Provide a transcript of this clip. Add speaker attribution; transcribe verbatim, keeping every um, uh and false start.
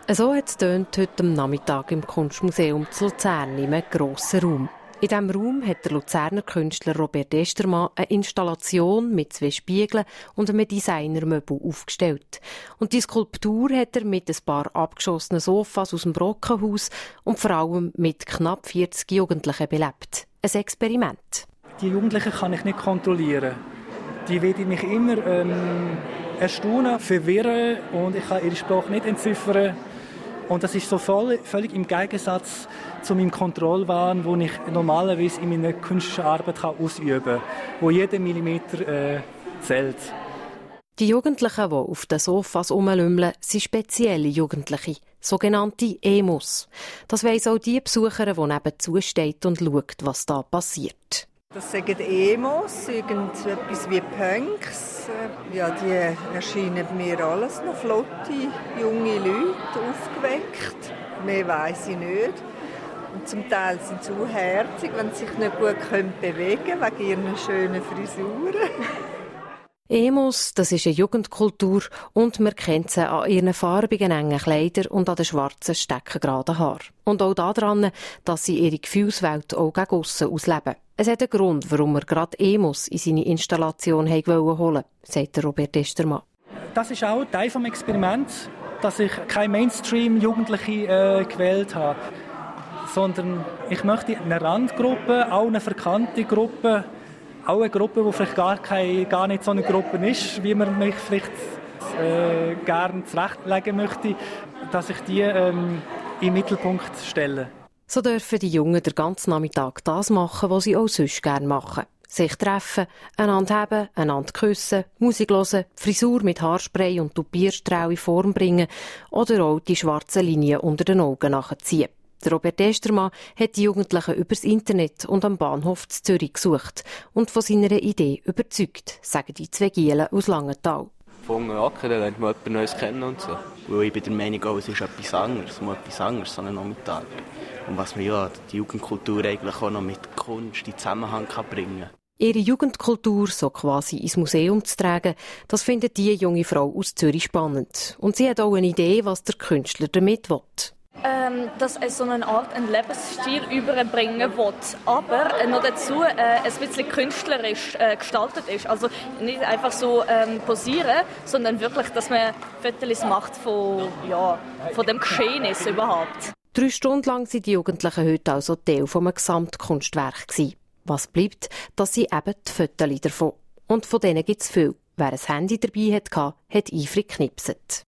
Speaker 1: So hat es heute am Nachmittag im Kunstmuseum zu Luzern in einem grossen Raum. In diesem Raum hat der Luzerner Künstler Robert Estermann eine Installation mit zwei Spiegeln und einem Designermöbel aufgestellt. Und die Skulptur hat er mit ein paar abgeschossenen Sofas aus dem Brockenhaus und vor allem mit knapp vierzig Jugendlichen belebt. Ein Experiment.
Speaker 2: Die Jugendlichen kann ich nicht kontrollieren. Die werden mich immer ähm, erstaunen, verwirren und ich kann ihre Sprache nicht entziffern. Und das ist so voll, völlig im Gegensatz zu meinem Kontrollwahn, den ich normalerweise in meiner künstlerischen Arbeit ausüben kann, wo jeder Millimeter äh, zählt.
Speaker 1: Die Jugendlichen, die auf den Sofas rumlümmeln, sind spezielle Jugendliche, sogenannte Emos. Das weiss auch die Besucherin, die nebenzu steht und schaut, was da passiert.
Speaker 3: Das sagen Emos, irgendetwas wie Punks. Ja, die erscheinen mir alles noch flotte, junge Leute, aufgeweckt. Mehr weiss ich nicht. Und zum Teil sind sie auch herzig, wenn sie sich nicht gut bewegen können, wegen ihren schönen Frisuren.
Speaker 1: Emos, das ist eine Jugendkultur und man kennt sie an ihren farbigen, engen Kleidern und an den schwarzen, steckengeraden Haaren. Und auch daran, dass sie ihre Gefühlswelt auch gegen aussen ausleben. Es hat einen Grund, warum er gerade Emos in seine Installation holen wollte, sagt Robert Estermann.
Speaker 2: Das ist auch Teil des Experiments, dass ich keine Mainstream-Jugendliche äh, gewählt habe, sondern ich möchte eine Randgruppe, auch eine verkannte Gruppe, auch eine Gruppe, die vielleicht gar, keine, gar nicht so eine Gruppe ist, wie man mich vielleicht äh, gerne zurechtlegen möchte, dass ich die ähm, in den Mittelpunkt stelle.
Speaker 1: So dürfen die Jungen den ganzen Nachmittag das machen, was sie auch sonst gerne machen. Sich treffen, einander haben, einander küssen, Musik hören, Frisur mit Haarspray und Tupierstrahl in Form bringen oder auch die schwarzen Linien unter den Augen nachziehen. Robert Estermann hat die Jugendlichen übers Internet und am Bahnhof zu Zürich gesucht und von seiner Idee überzeugt, sagen die zwei Gielen aus Langenthal.
Speaker 4: Von okay, dann lernt man jemanden Neues kennen und so. Weil ich bin der Meinung, oh, es ist etwas anderes, mal etwas anderes, so einen Nachmittag. Und was man ja die Jugendkultur eigentlich auch noch mit Kunst in Zusammenhang kann bringen kann.
Speaker 1: Ihre Jugendkultur so quasi ins Museum zu tragen, das findet die junge Frau aus Zürich spannend. Und sie hat auch eine Idee, was der Künstler damit will.
Speaker 5: Ähm, dass er so eine Art einen Lebensstil überbringen will, aber noch dazu äh, ein bisschen künstlerisch äh, gestaltet ist. Also nicht einfach so ähm, posieren, sondern wirklich, dass man Fotos macht von, ja, von dem Geschehnis überhaupt.
Speaker 1: Drei Stunden lang waren die Jugendlichen heute also Teil von einem Gesamtkunstwerk gewesen. Was bleibt, dass sie eben die Fotos davon. Und von denen gibt es viel. Wer ein Handy dabei hatte, hat eifrig geknipset.